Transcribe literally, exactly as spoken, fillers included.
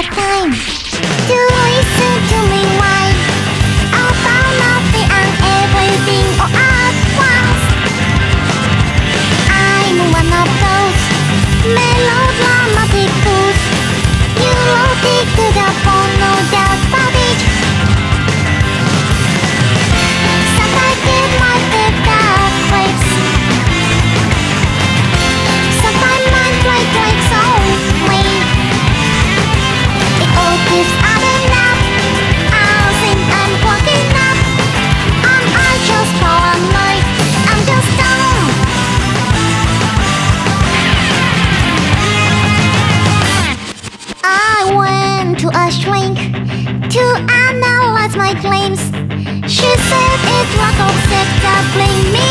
the time to listen to me whine about nothing and everything all at once. I'm one of those melodramatic fools, neurotic to the bone, no doubt about it. Sometimes get my bed that breaks. Sometimes my play breaks on me. It all keeps adding up. I'll think I'm walking up. And I just paranoid. I'm just dumb. I went to a shrink to analyze my claims. She said it's lack of sex that bring me